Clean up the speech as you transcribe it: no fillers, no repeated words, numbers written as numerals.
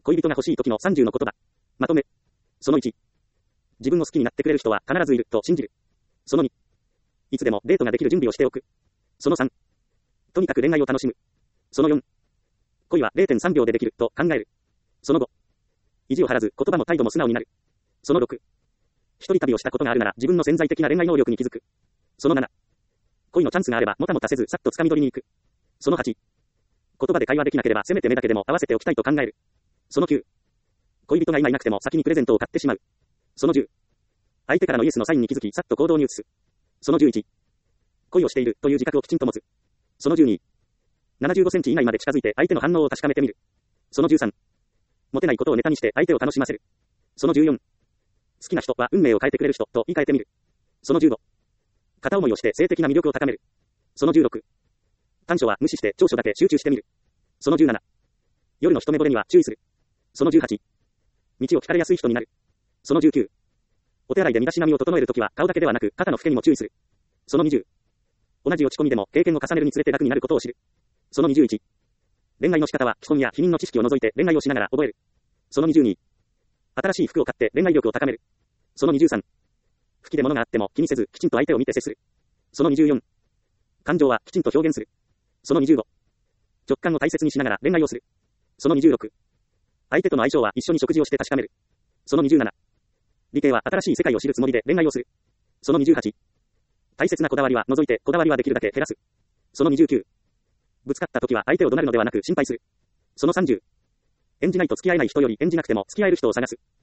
恋人が欲しい時の30の言葉。まとめ。その1。自分を好きになってくれる人は必ずいると信じる。その2。いつでもデートができる準備をしておく。その3。とにかく恋愛を楽しむ。その4。恋は 0.3 秒でできると考える。その5。意地を張らず言葉も態度も素直になる。その6。一人旅をしたことがあるなら自分の潜在的な恋愛能力に気づく。その7。恋のチャンスがあればもたもたせずさっと掴み取りに行く。その8。言葉で会話できなければせめて目だけでも合わせておきたいと考える。その9。恋人が今いなくても先にプレゼントを買ってしまう。その10。相手からのイエスのサインに気づきさっと行動に移す。その11。恋をしているという自覚をきちんと持つ。その12。75センチ以内まで近づいて相手の反応を確かめてみる。その13。モテないことをネタにして相手を楽しませる。その14。好きな人は運命を変えてくれる人と言い換えてみる。その15。片思いをして性的な魅力を高める。その16。短所は無視して長所だけ集中してみる。その17。夜の一目惚れには注意する。その18。道を聞かれやすい人になる。その19。お手洗いで身だしなみを整えるときは顔だけではなく肩の老けにも注意する。その20。同じ落ち込みでも経験を重ねるにつれて楽になることを知る。その21。恋愛の仕方は既婚や否認の知識を除いて恋愛をしながら覚える。その22。新しい服を買って恋愛力を高める。その23。好きで物があっても気にせずきちんと相手を見て接する。その24。感情はきちんと表現する。その25。直感を大切にしながら恋愛をする。その26。相手との相性は一緒に食事をして確かめる。その27。理系は新しい世界を知るつもりで恋愛をする。その28。大切なこだわりは除いてこだわりはできるだけ減らす。その29。ぶつかった時は相手を怒鳴るのではなく心配する。その30。演じないと付き合えない人より演じなくても付き合える人を探す。